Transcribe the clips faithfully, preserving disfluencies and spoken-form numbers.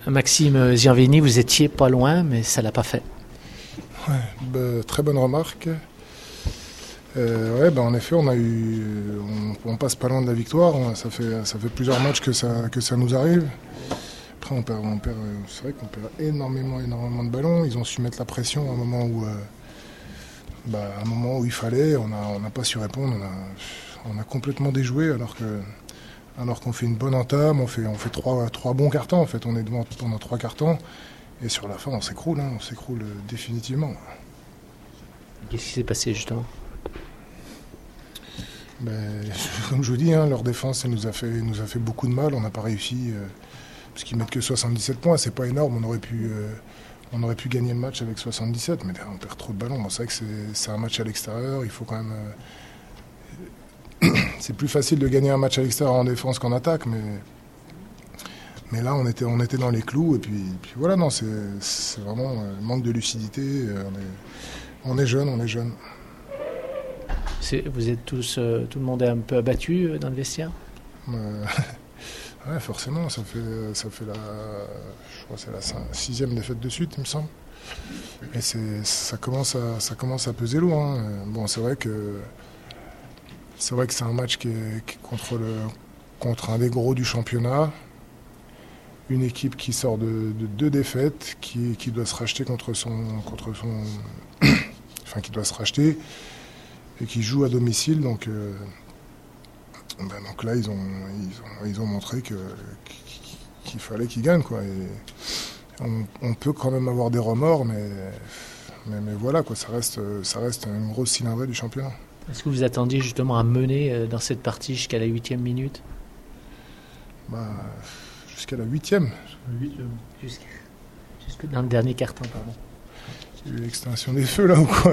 Maxime Gianvini, vous étiez pas loin, mais ça l'a pas fait. Ouais, bah, très bonne remarque. Euh, ouais, bah, en effet, on a eu, on, on passe pas loin de la victoire. On, ça fait, ça fait plusieurs matchs que ça, que ça nous arrive. Après, on perd, on perd, c'est vrai qu'on perd énormément, énormément de ballons. Ils ont su mettre la pression à un moment où, euh, bah, à un moment où il fallait. On n'a on a pas su répondre. On a, on a complètement déjoué alors que, alors qu'on fait une bonne entame. On fait, on fait trois, trois bons cartons. En fait, on est devant pendant trois cartons. Et sur la fin, on s'écroule. Hein, on s'écroule définitivement. Qu'est-ce qui s'est passé justement? Ben, comme je vous dis, hein, leur défense elle nous a fait, nous a fait beaucoup de mal. On n'a pas réussi. Euh, parce qu'ils mettent que soixante-dix-sept points, c'est pas énorme. On aurait pu, euh, on aurait pu gagner le match avec soixante-dix-sept, mais on perd trop de ballons. Bon, c'est vrai que c'est, c'est un match à l'extérieur. Il faut quand même. Euh, c'est plus facile de gagner un match à l'extérieur en défense qu'en attaque, mais. Mais là, on était, on était dans les clous. Et puis, puis voilà, non, c'est, c'est vraiment euh, manque de lucidité. Euh, on est, on est jeune, on est jeune. C'est, vous êtes tous, euh, tout le monde est un peu abattu euh, dans le vestiaire? euh, Ouais, forcément, ça fait, ça fait la, je crois que c'est la cinq, sixième défaite de suite, il me semble. Et c'est, ça commence à, ça commence à peser lourd. Hein. Bon, c'est vrai que, c'est vrai que c'est un match qui est, qui est contre le, contre un des gros du championnat, une équipe qui sort de, de deux défaites, qui, qui doit se racheter contre son, contre son, enfin qui doit se racheter et qui joue à domicile, donc. Euh, Ben donc là, ils ont, ils ont, ils ont montré que, qu'il fallait qu'ils gagnent, quoi. Et on, on peut quand même avoir des remords, mais, mais, mais voilà, quoi. Ça reste, ça reste une grosse cylindrée du championnat. Est-ce que vous attendiez justement à mener dans cette partie jusqu'à la huitième minute? Bah, jusqu'à la huitième. Jusqu'à, jusque dans le dernier carton, pardon. Il y a eu l'extinction des feux, là, ou quoi?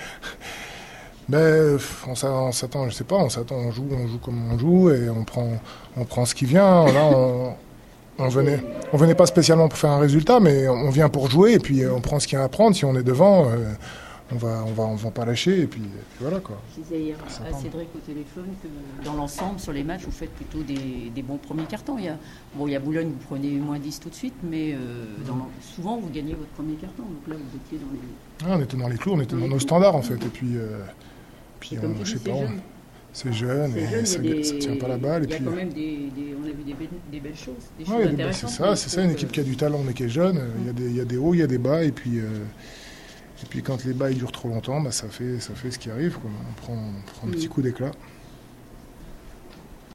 Ben, on s'attend, je sais pas, on s'attend, on joue, on joue comme on joue et on prend, on prend ce qui vient. Là, on, on venait, on venait pas spécialement pour faire un résultat, mais on vient pour jouer et puis on prend ce qu'il y a à prendre. Si on est devant, euh, on va, on va, on va pas lâcher et puis, et puis voilà quoi. Je disais hier à Cédric au téléphone que dans l'ensemble, sur les matchs, vous faites plutôt des, des bons premiers cartons. Il y a, bon, il y a Boulogne, vous prenez moins dix tout de suite, mais euh, dans souvent vous gagnez votre premier carton. Donc là, vous étiez dans les. Ah, on était dans les clous, on était dans, dans nos standards en fait, et puis. Euh, Puis on, dis, je sais c'est pas, jeune. C'est jeune c'est et jeune, ça, des, ça tient pas la balle. Il y a et puis, quand même des, des, on a vu des belles, des belles choses, des ouais, choses intéressantes. C'est ça, c'est ça, une équipe qui a du talent mais qui est jeune. Il mmh. y a des, il y a des hauts, il y a des bas, et puis, euh, et puis quand les bas ils durent trop longtemps, bah, ça fait, ça fait ce qui arrive, quoi. On prend, on prend un mmh. petit coup d'éclat.